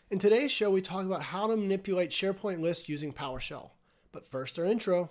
In today's show, we talk about how to manipulate SharePoint lists using PowerShell. But first, our intro.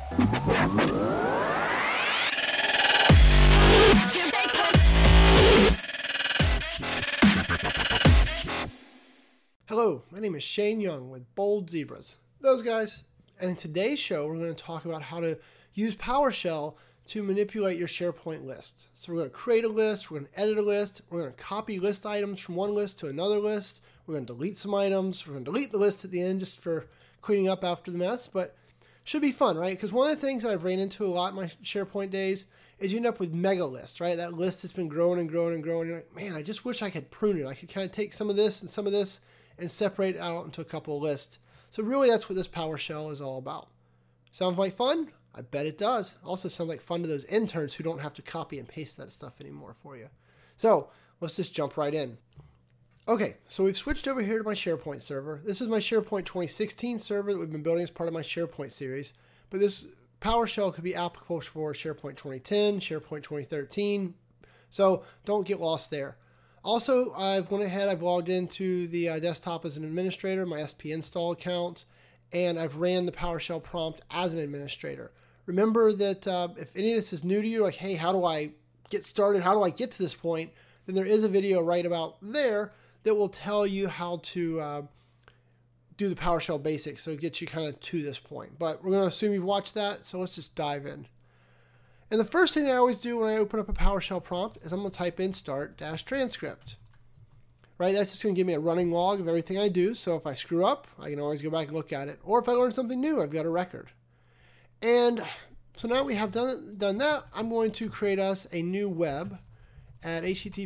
Hello, my name is Shane Young with Bold Zebras. Those guys. And in today's show, we're going to talk about how to use PowerShell to manipulate your SharePoint list. So we're going to create a list, we're going to edit a list, we're going to copy list items from one list to another list, we're going to delete some items, we're going to delete the list at the end just for cleaning up after the mess, but should be fun, right? Because one of the things that I've ran into a lot in my SharePoint days is you end up with mega lists, right? That list has been growing and growing and growing. You're like, man, I just wish I could prune it. I could kind of take some of this and separate it out into a couple of lists. So really that's what this PowerShell is all about. Sounds like fun? I bet it does. Also sounds like fun to those interns who don't have to copy and paste that stuff anymore for you. So let's just jump right in. Okay, so we've switched over here to my SharePoint server. This is my SharePoint 2016 server that we've been building as part of my SharePoint series. But this PowerShell could be applicable for SharePoint 2010, SharePoint 2013. So don't get lost there. Also, I've logged into the desktop as an administrator, my SP install account, and I've ran the PowerShell prompt as an administrator. Remember that if any of this is new to you, like, hey, how do I get started? How do I get to this point? Then there is a video right about there that will tell you how to do the PowerShell basics, so it gets you kind of to this point. But we're going to assume you've watched that, so let's just dive in. And the first thing I always do when I open up a PowerShell prompt is I'm going to type in start-transcript. Right, that's just going to give me a running log of everything I do, so if I screw up, I can always go back and look at it. Or if I learn something new, I've got a record. And so now we have done that, I'm going to create us a new web at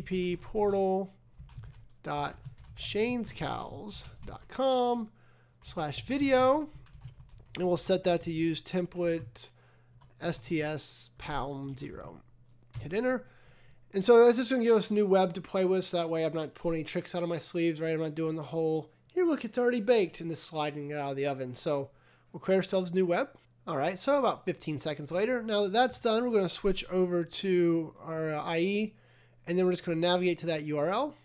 http://shanescows.com/video, and we'll set that to use template STS pound 0. Hit enter. And so that's just going to give us a new web to play with, so that way I'm not pulling any tricks out of my sleeves, right? I'm not doing the whole, here, look, it's already baked, and just sliding it out of the oven. So we'll create ourselves a new web. All right, so about 15 seconds later, now that that's done, we're going to switch over to our IE, and then we're just going to navigate to that URL.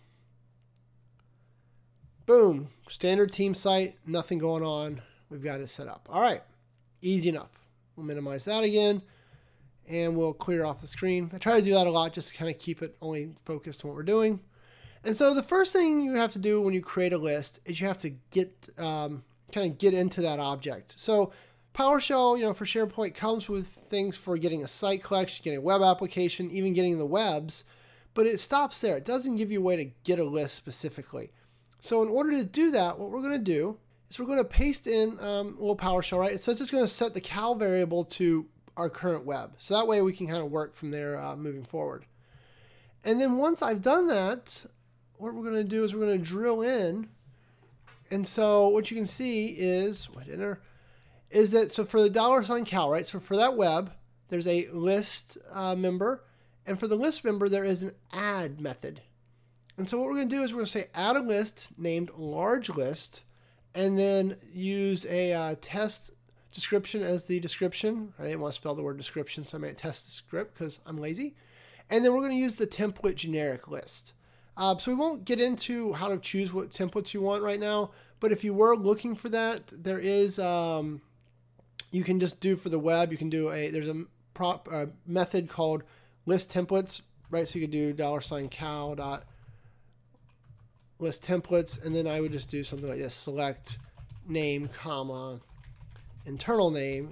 Boom, standard team site, nothing going on. We've got it set up. All right, easy enough. We'll minimize that again, and we'll clear off the screen. I try to do that a lot just to kind of keep it only focused on what we're doing. And so the first thing you have to do when you create a list is you have to get into that object. So PowerShell, for SharePoint comes with things for getting a site collection, getting a web application, even getting the webs, but it stops there. It doesn't give you a way to get a list specifically. So in order to do that, what we're going to do is we're going to paste in a little PowerShell, right? So it's just going to set the cal variable to our current web. So that way we can kind of work from there moving forward. And then once I've done that, what we're going to do is we're going to drill in. And so what you can see is, so for the $cal, right? So for that web, there's a list member. And for the list member, there is an add method. And so what we're going to do is we're going to say add a list named large list, and then use a test description as the description. I didn't want to spell the word description, so I made test script because I'm lazy. And then we're going to use the template generic list. So we won't get into how to choose what templates you want right now, but if you were looking for that, there is, you can just do for the web, you can do there's a method called list templates, right? So you could do $cal. List templates, and then I would just do something like this: select name, comma, internal name.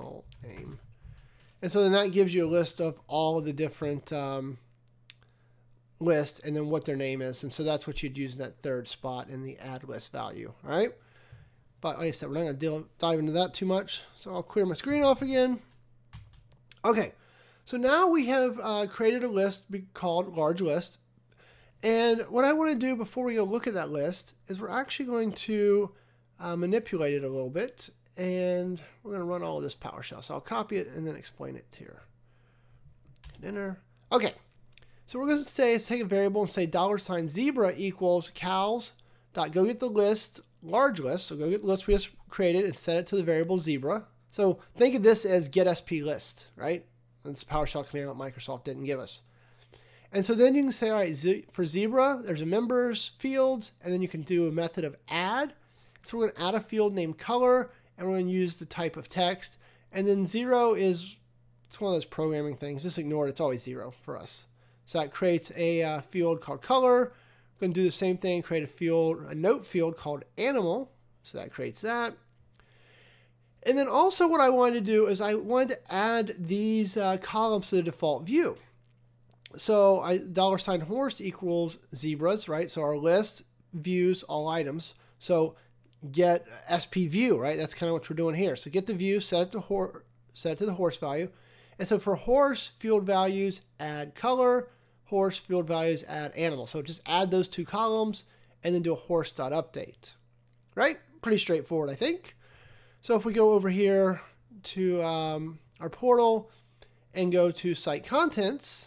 And so then that gives you a list of all of the different lists and then what their name is. And so that's what you'd use in that third spot in the add list value. All right. But like I said, we're not going to dive into that too much. So I'll clear my screen off again. Okay. So now we have created a list called large list. And what I want to do before we go look at that list is we're actually going to manipulate it a little bit, and we're going to run all of this PowerShell. So I'll copy it and then explain it here. Hit enter. Okay, so we're going to take a variable and say $zebra equals cals.go get the list, large list. So go get the list we just created and set it to the variable zebra. So think of this as get sp list, right? That's a PowerShell command that Microsoft didn't give us. And so then you can say, all right, for zebra, there's a members fields, and then you can do a method of add. So we're going to add a field named color, and we're going to use the type of text. And then 0 is, it's one of those programming things. Just ignore it. It's always 0 for us. So that creates a field called color. We're going to do the same thing, create a note field called animal. So that creates that. And then also what I wanted to do is I wanted to add these columns to the default view. So $horse equals zebras, right? So our list views all items. So get SP view, right? That's kind of what we're doing here. So get the view, set it to the horse value. And so for horse field values, add color, horse field values, add animal. So just add those two columns and then do a horse.update, right? Pretty straightforward, I think. So if we go over here to our portal and go to site contents,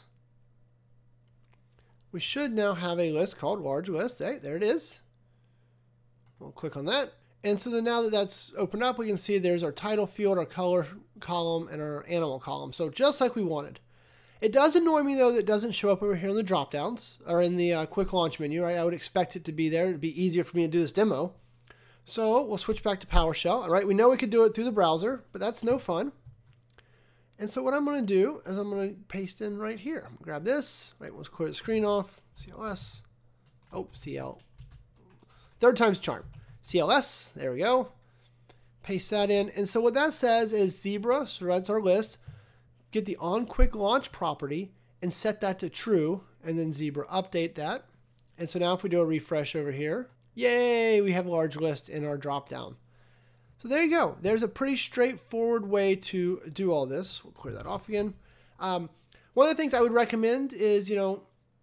we should now have a list called large list. Hey, there it is. We'll click on that. And so then now that that's opened up, we can see there's our title field, our color column, and our animal column. So just like we wanted. It does annoy me though that it doesn't show up over here in the dropdowns or in the quick launch menu, right? I would expect it to be there. It'd be easier for me to do this demo. So we'll switch back to PowerShell. All right, we know we could do it through the browser, but that's no fun. And so what I'm going to do is I'm going to paste in right here. I'm going to grab this. Right, let's clear the screen off. CLS. Oh, CL. Third time's charm. CLS. There we go. Paste that in. And so what that says is zebra, so that's our list. Get the onQuickLaunch property and set that to true. And then zebra update that. And so now if we do a refresh over here, yay, we have a large list in our dropdown. So there you go. There's a pretty straightforward way to do all this. We'll clear that off again. One of the things I would recommend is, the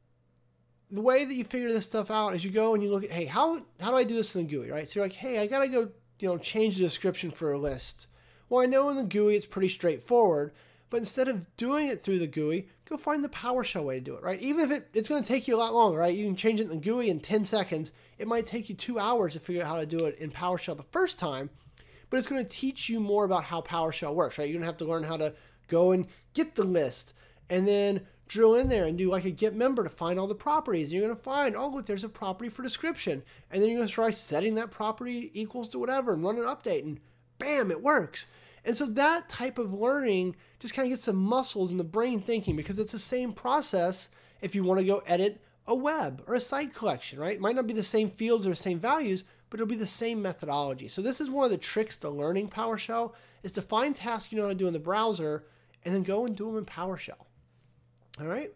way that you figure this stuff out is you go and you look at, hey, how do I do this in the GUI, right? So you're like, hey, I got to go, change the description for a list. Well, I know in the GUI it's pretty straightforward, but instead of doing it through the GUI, go find the PowerShell way to do it, right? Even if it's going to take you a lot longer, right? You can change it in the GUI in 10 seconds. It might take you 2 hours to figure out how to do it in PowerShell the first time, but it's going to teach you more about how PowerShell works, right? You're going to have to learn how to go and get the list and then drill in there and do like a get member to find all the properties. And you're going to find, oh, look, there's a property for description. And then you're going to try setting that property equals to whatever and run an update and bam, it works. And so that type of learning just kind of gets some muscles in the brain thinking because it's the same process if you want to go edit a web or a site collection, right? It might not be the same fields or the same values, but it'll be the same methodology. So this is one of the tricks to learning PowerShell is to find tasks you know how to do in the browser and then go and do them in PowerShell. All right.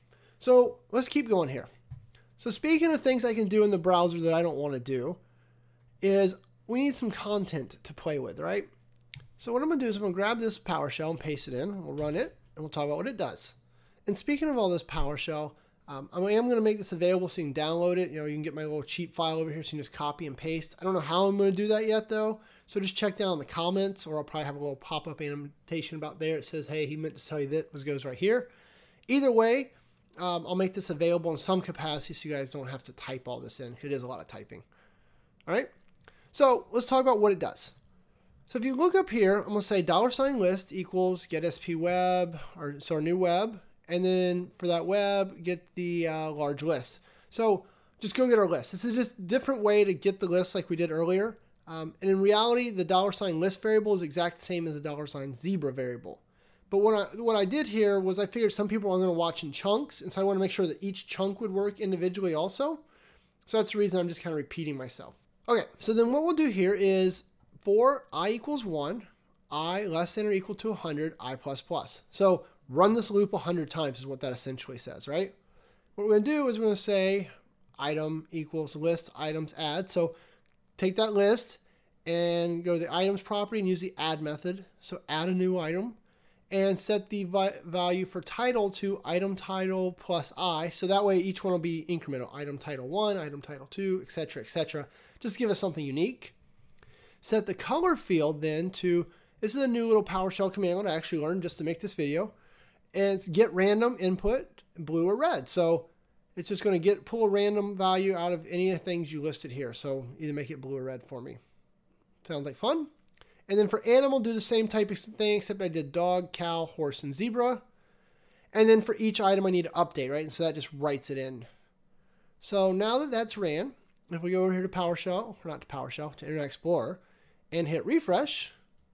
So let's keep going here. So speaking of things I can do in the browser that I don't want to do is we need some content to play with, right? So what I'm going to do is I'm going to grab this PowerShell and paste it in. We'll run it and we'll talk about what it does. And speaking of all this PowerShell, I am going to make this available so you can download it. You can get my little cheat file over here so you can just copy and paste. I don't know how I'm going to do that yet though. So just check down in the comments or I'll probably have a little pop-up annotation about there. It says, hey, he meant to tell you this goes right here. Either way, I'll make this available in some capacity so you guys don't have to type all this in. It is a lot of typing. All right. So let's talk about what it does. So if you look up here, I'm going to say $list equals get SP web, so our new web. And then for that web, get the large list. So just go get our list. This is just a different way to get the list like we did earlier. And in reality, the $list variable is exact same as the $zebra variable. But what I did here was I figured some people are going to watch in chunks. And so I want to make sure that each chunk would work individually also. So that's the reason I'm just kind of repeating myself. Okay, so then what we'll do here is for I equals 1, I less than or equal to 100, I plus plus. So run this loop 100 times is what that essentially says, right? What we're going to do is we're going to say item equals list items add. So take that list and go to the items property and use the add method. So add a new item and set the value for title to item title plus I. So that way each one will be incremental. Item title 1, item title 2, etc., etc. Just give us something unique. Set the color field then to, this is a new little PowerShell command that I actually learned just to make this video. And it's get random input, blue or red. So it's just going to pull a random value out of any of the things you listed here. So either make it blue or red for me. Sounds like fun. And then for animal, do the same type of thing, except I did dog, cow, horse, and zebra. And then for each item, I need to update, right? And so that just writes it in. So now that that's ran, if we go over here to PowerShell, or not to PowerShell, to Internet Explorer, and hit refresh,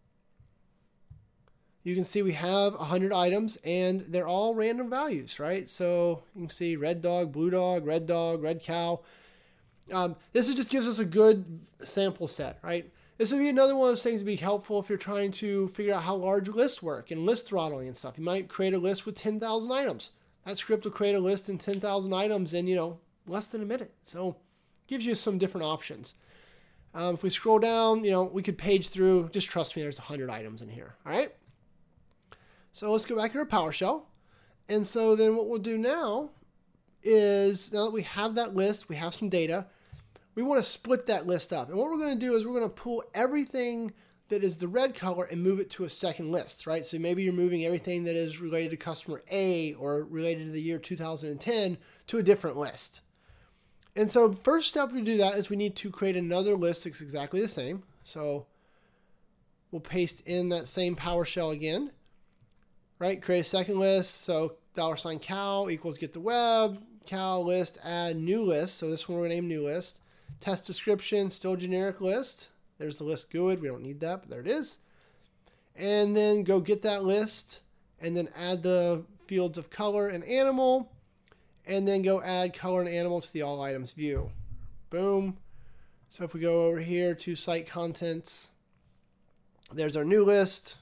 you can see we have 100 items and they're all random values, right? So you can see red dog, red cow. This just gives us a good sample set, right? This would be another one of those things to be helpful if you're trying to figure out how large lists work and list throttling and stuff. You might create a list with 10,000 items. That script will create a list in 10,000 items in, less than a minute. So it gives you some different options. If we scroll down, we could page through. Just trust me, there's 100 items in here. All right. So let's go back to our PowerShell. And so then what we'll do now is, now that we have that list, we have some data, we want to split that list up. And what we're going to do is we're going to pull everything that is the red color and move it to a second list, right? So maybe you're moving everything that is related to customer A or related to the year 2010 to a different list. And so first step to do that is we need to create another list that's exactly the same. So we'll paste in that same PowerShell again. Right, create a second list. So $cow equals get the web, cow list, add new list. So this one we're gonna name new list. Test description, still generic list. There's the list GUID. We don't need that, but there it is. And then go get that list and then add the fields of color and animal. And then go add color and animal to the all items view. Boom. So if we go over here to site contents, there's our new list.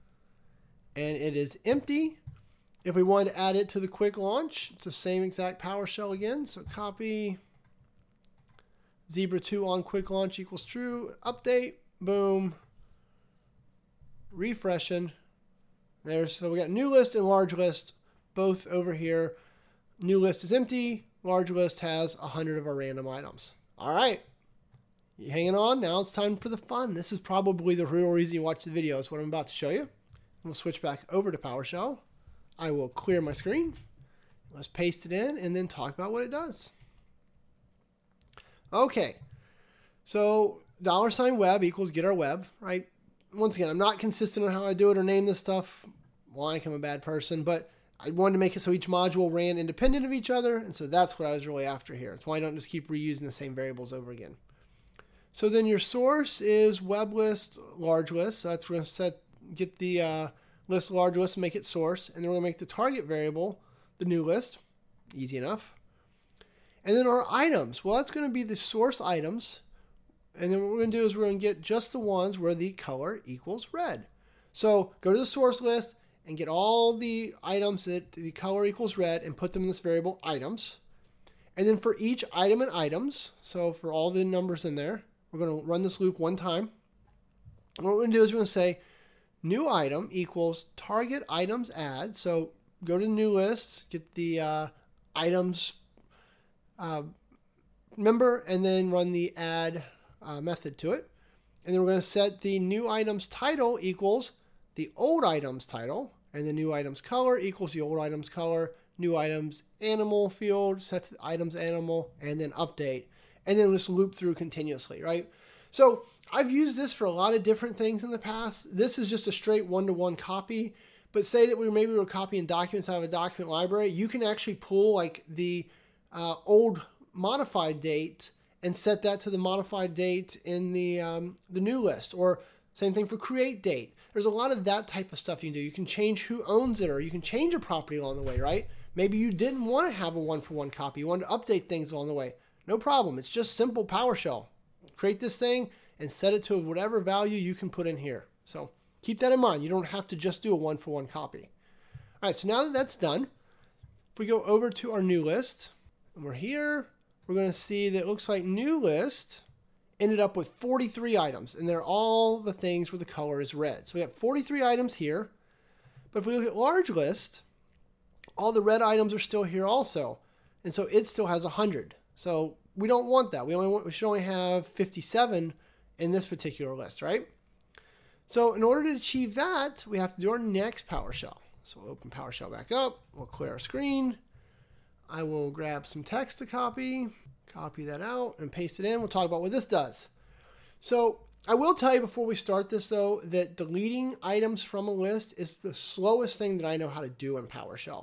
And it is empty. If we want to add it to the quick launch, it's the same exact PowerShell again. So copy Zebra 2 on quick launch equals true. Update. Boom. Refreshing. So we got new list and large list both over here. New list is empty. Large list has 100 of our random items. All right. You hanging on? Now it's time for the fun. This is probably the real reason you watch the video, is what I'm about to show you. We'll switch back over to PowerShell. I will clear my screen. Let's paste it in and then talk about what it does. Okay, so $web equals get our web, right? Once again, I'm not consistent on how I do it or name this stuff. Like I'm a bad person, but I wanted to make it so each module ran independent of each other, and so that's what I was really after here. That's why I don't just keep reusing the same variables over again. So then your source is web list, large list. So that's going to get the list large list and make it source. And then we're going to make the target variable the new list. Easy enough. And then our items. Well, that's going to be the source items. And then what we're going to do is we're going to get just the ones where the color equals red. So go to the source list and get all the items that the color equals red and put them in this variable items. And then for each item and items, so for all the numbers in there, we're going to run this loop one time. And what we're going to do is we're going to say new item equals target items add. So go to the new list, get the items member, and then run the add method to it. And then we're going to set the new items title equals the old items title, and the new items color equals the old items color. New items animal field sets the items animal, and then update. And then we'll just loop through continuously, right? So I've used this for a lot of different things in the past. This is just a straight one-to-one copy. But say that maybe we're copying documents out of a document library. You can actually pull like the old modified date and set that to the modified date in the new list. Or same thing for create date. There's a lot of that type of stuff you can do. You can change who owns it, or you can change a property along the way, right? Maybe you didn't want to have a one-for-one copy. You wanted to update things along the way. No problem. It's just simple PowerShell. Create this thing and set it to whatever value you can put in here. So keep that in mind. You don't have to just do a one-for-one copy. All right, so now that that's done, if we go over to our new list, and we're here, we're going to see that it looks like new list ended up with 43 items, and they're all the things where the color is red. So we got 43 items here, but if we look at large list, all the red items are still here also, and so it still has 100. So we don't want that. We should only have 57 in this particular list, right? So in order to achieve that, we have to do our next PowerShell. So we'll open PowerShell back up. We'll clear our screen. I will grab some text to copy that out and paste it in. We'll talk about what this does. So I will tell you before we start this though, that deleting items from a list is the slowest thing that I know how to do in PowerShell.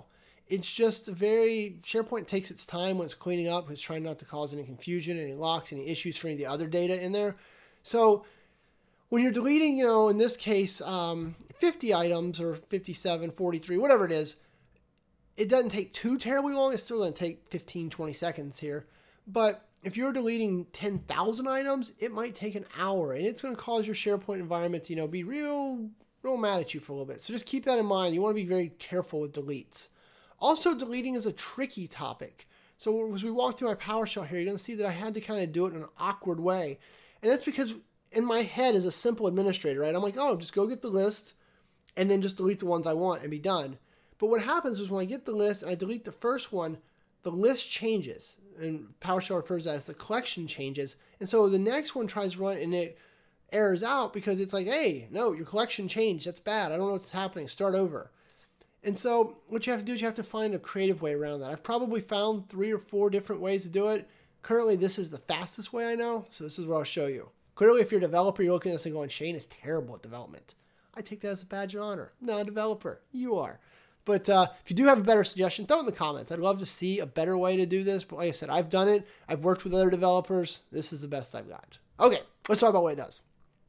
it's just SharePoint takes its time when it's cleaning up. It's trying not to cause any confusion, any locks, any issues for any of the other data in there. So when you're deleting, in this case, 50 items or 57, 43, whatever it is, it doesn't take too terribly long. It's still going to take 15, 20 seconds here. But if you're deleting 10,000 items, it might take an hour, and it's going to cause your SharePoint environment to, be real mad at you for a little bit. So just keep that in mind. You want to be very careful with deletes. Also, deleting is a tricky topic. So as we walk through my PowerShell here, you're going to see that I had to kind of do it in an awkward way. And that's because in my head as a simple administrator, right? I'm like, oh, just go get the list and then just delete the ones I want and be done. But what happens is when I get the list and I delete the first one, the list changes. And PowerShell refers to that as the collection changes. And so the next one tries to run and it errors out because it's like, hey, no, your collection changed. That's bad. I don't know what's happening. Start over. And so what you have to do is you have to find a creative way around that. I've probably found 3 or 4 different ways to do it. Currently, this is the fastest way I know. So this is what I'll show you. Clearly, if you're a developer, you're looking at this and going, Shane is terrible at development. I take that as a badge of honor. Not a developer. You are. But if you do have a better suggestion, throw it in the comments. I'd love to see a better way to do this. But like I said, I've done it. I've worked with other developers. This is the best I've got. Okay, let's talk about what it does.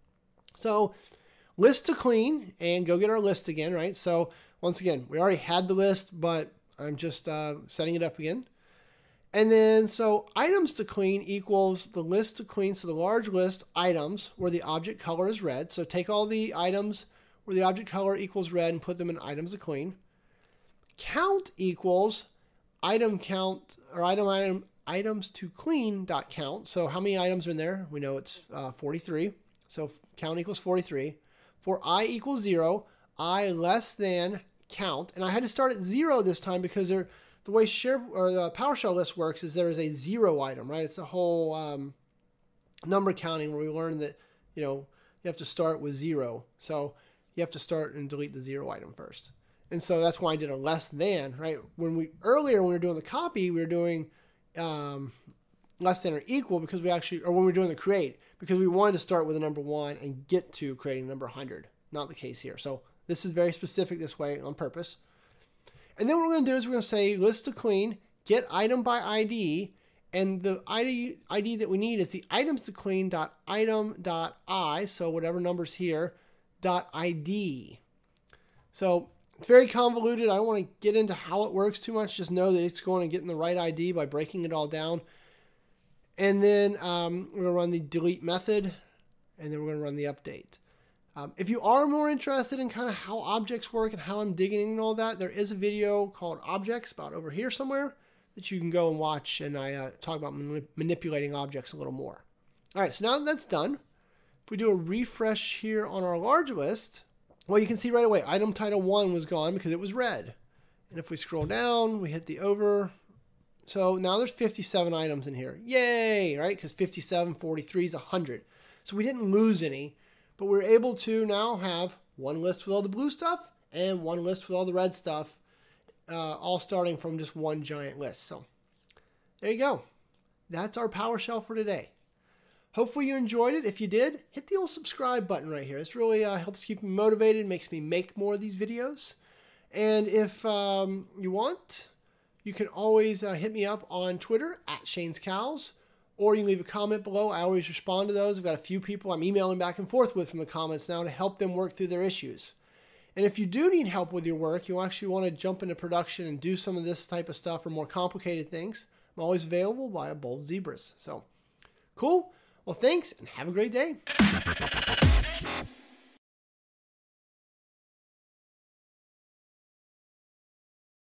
So list to clean and go get our list again, right? So once again, we already had the list, but I'm just setting it up again. And then so items to clean equals the list to clean. So the large list items where the object color is red. So take all the items where the object color equals red and put them in items to clean. Count equals item count or items to clean dot count. So how many items are in there? We know it's 43. So count equals 43. For I equals 0, I less than count. And I had to start at 0 this time because the way the PowerShell list works is there is a 0 item, right? It's the whole number counting where we learned that, you have to start with 0. So you have to start and delete the 0 item first. And so that's why I did a less than, right? When we were doing the copy, we were doing less than or equal because when we were doing the create, because we wanted to start with a number 1 and get to creating number 100. Not the case here. So this is very specific this way on purpose. And then what we're going to do is we're going to say list to clean, get item by ID, and the ID that we need is the items to clean .item.I, so whatever number's here, .id. So it's very convoluted. I don't want to get into how it works too much. Just know that it's going to get in the right ID by breaking it all down. And then we're going to run the delete method, and then we're going to run the update. If you are more interested in kind of how objects work and how I'm digging in and all that, there is a video called Objects about over here somewhere that you can go and watch, and I talk about manipulating objects a little more. All right, so now that that's done, if we do a refresh here on our large list, well, you can see right away, item title 1 was gone because it was red. And if we scroll down, we hit the over. So now there's 57 items in here. Yay, right? Because 57, 43 is 100. So we didn't lose any, but we're able to now have one list with all the blue stuff and one list with all the red stuff, all starting from just one giant list. So there you go. That's our PowerShell for today. Hopefully you enjoyed it. If you did, hit the old subscribe button right here. This really helps keep me motivated, makes me make more of these videos. And if you want, you can always hit me up on Twitter at Shane's Cows, or you can leave a comment below. I always respond to those. I've got a few people I'm emailing back and forth with from the comments now to help them work through their issues. And if you do need help with your work, you actually want to jump into production and do some of this type of stuff or more complicated things, I'm always available via Bold Zebras. So, cool. Well, thanks and have a great day.